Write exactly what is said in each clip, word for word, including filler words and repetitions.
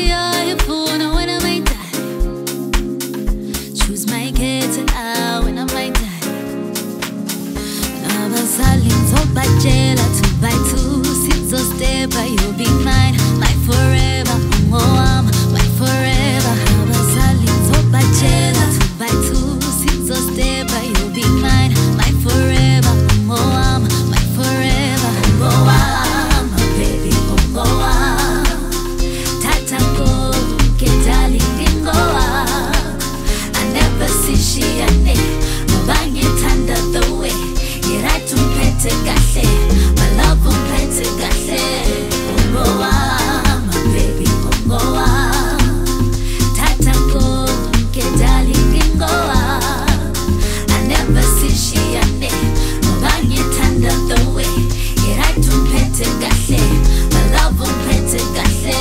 uyayifuna wena mayidala. Choose my kids and I when I'm like that. Nabazali ngizobatshela two by two sizostepha, you'll be mine, mine forever. Ungowami, mine forever. Nabazali ngizobatshela two by two sizostepha, you'll be mine, mine forever. Ungowami, mine forever. Ungowami, baby, ungowami. Tata konke darling, ingowami. I never see she and me. Ngithanda the way yerathi umphethe kahle, my love umphethe kahle. Ungowami, baby, ungowami. Tata konke darling, ingowami. I never see she and me. Ngithanda the way yerathi umphethe kahle, my love umphethe kahle.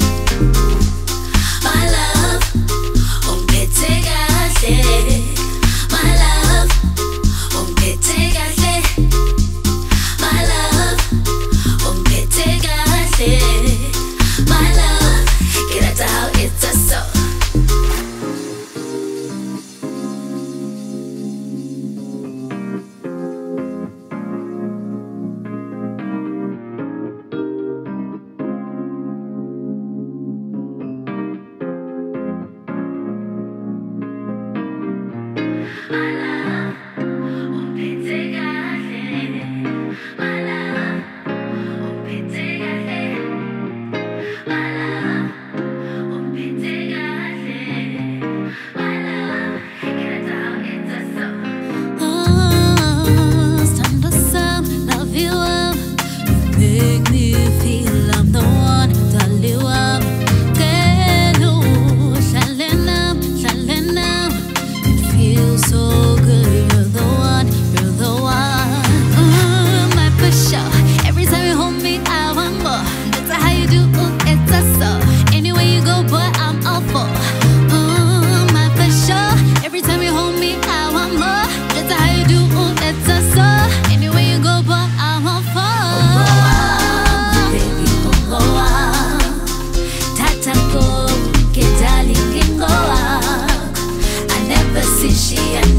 My love umphethe kahle. My love umphethe kahle. My love umphethe kahle. My love, get out to how it's a so. My love umphethe kahle. My love umphethe kahle. My love umphethe kahle. My love, get out to how it's a so. Oh, stand some, love you up. You make me feel I'm the one, darling. Wam, kelo, shalenam, shalenam. It feels so good. You're the one, you're the one. Mm, my for sure. Every time you hold me, I want more. That's how you do. Ooh, it's a so. Anywhere you go, boy, I'm all for. Mm, my for sure. Every time you hold me, I want more. That's how you do. Ooh, it's a so. Anywhere you go, boy, I'm all for. Ungowami, baby, ungowami. Tata konke darling, ingowami. I never see she and